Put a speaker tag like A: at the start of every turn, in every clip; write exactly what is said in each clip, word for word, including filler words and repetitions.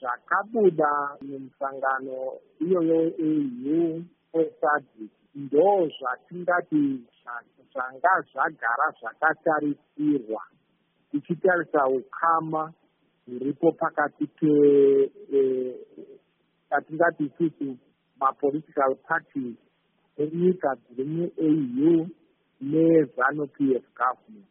A: zvakabuda mumusangano iyoyo E U SADC ndo zvatingati zvanga zvagara zvakatarisirwa tichitarisa ukama huripo pakati patingati isusu mapolitical parties enyika dziri mu-E U neZANU-P F government.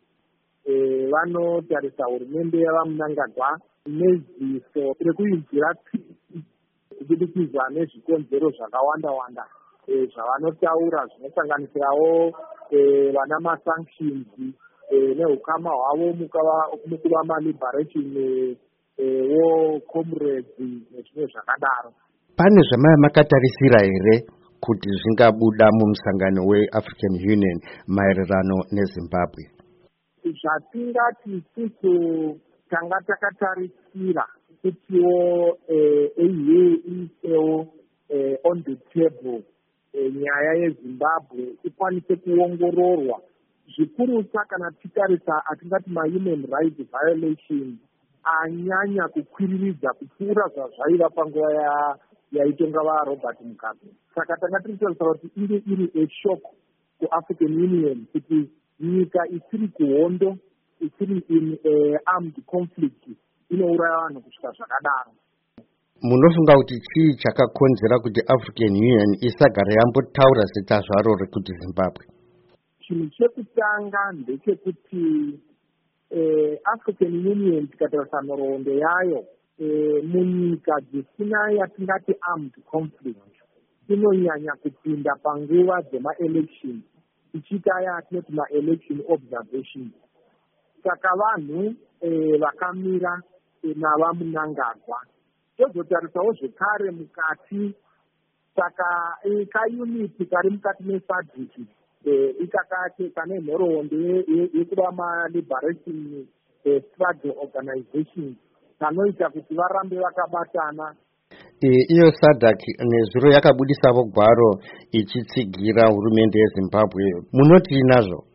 A: Vanotarisa hurumende yavamunangagwa neziso rekuinzira kubudikidza nezvikonzero zvakawanda-wanda zvavanotaura zvinosanganisirawo vana masanctions neukama hwavo mukuva maliberation wo comrades nezvimwe zvakadaro.
B: Pane zvamaya makatarisira here kuti zvingabuda mumusangano weAfrican Union maererano neZimbabwe?
A: Zvatingati isusu tanga takatarisira kutiwo E U isewo on the table nyaya yeZimbabwe ikwanise kuongororwa zvikurusa kana titarisa atingati ma-human rights violation anyanya kukwiriridza kupfuura zvazvaiva panguva ya yaitonga vaRobert Mugabe. Saka tanga tichitarisa kuti iri iri eshock kuAfrican Union kuti nyika isiri kuhondo isiri in uh, armed conflict inouraya vanhu kusvika zvakadaro.
B: Munofunga kuti chii chakakonzera kuti African Union isagara yambotaura zita zvaro rekuti Zimbabwe?
A: Chinhu chekutanga ndechekuti eh, African Union tikatarisa nhoroondo yayo eh, munyika dzisina yatingati armed conflict inonyanya kupinda panguva dzema-election ichiita yatinoti ma-election observation. Saka vanhu eh, vakamira eh, navamunangagwa tozotarisawo zvekare mukati. Saka kauniti kari mukati meSADC ikakati kane nhoroondo yekuva ma-liberation struggle organization kanoita kuti varambe vakabatana.
B: Iyo SADC nezuro yakabudisavo gwaro ichitsigira hurumende yeZimbabwe. Munoti nazvo?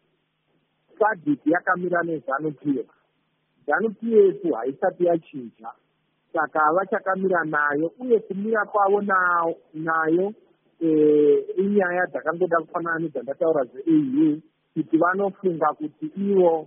A: SADC yakamira neZANU-P F. ZANU-P F haisati yachinja, saka vachakamira nayo, uye kumira kwavo nayo inyaya dzakangoda kufanana nedzandataura ze-E U kuti vanofunga kuti ivo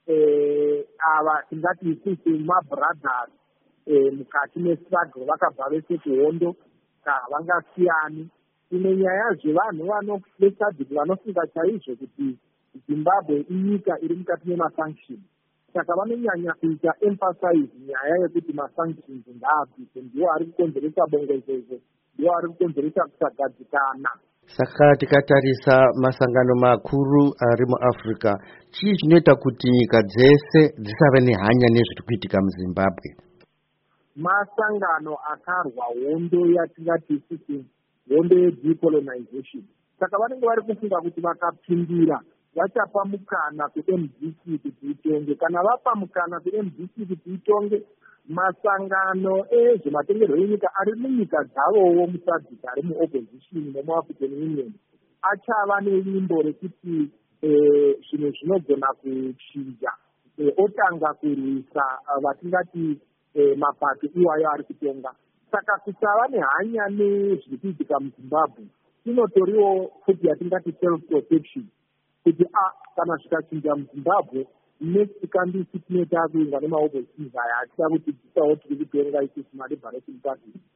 A: ava tingati isusu mabrothers mukati mestruggle vakabva vese kuhondo havangasiyani. Imwe nyaya zvevanhu veSADC vanofunga chaizvo kuti Zimbabwe inyika iri mukati memasanctions, saka vanonyanya kuita emphasize nyaya yekuti masanctions ngaabvise, ndiwo ari kukonzeresa bongozozo, ndiwo ari kukonzeresa kusagadzikana.
B: Saka tikatarisa masangano makuru ari muAfrica, chii chinoita kuti nyika dzese dzisave nehanya nezviri kuitika muZimbabwe?
A: Masangano akarwa hondo yatingati isusu hondo yedecolonization. Saka vanenge vari kufunga kuti vakapindira vachapa mukana kuM D C kuti itonge. Kana vapa mukana kuM D C kuti itonge, masangano ezvematongerwo enyika ari munyika dzavowo muSADC ari muopposition nemuAfrican Union achava nelimbo rekuti zvinhu zvinogona kuchinja, otanga kurwisa vatingati mapato iwayo ari kutonga. Saka kusava nehanya nezviri kuitika muZimbabwe inotoriwo futi yatingati self protection kuti a kana zvikachinja muZimbabwe next kandisi tinoita kuinga nemaoppositions aya atida kuti dzisawo tiri kutonga isusu maliberation party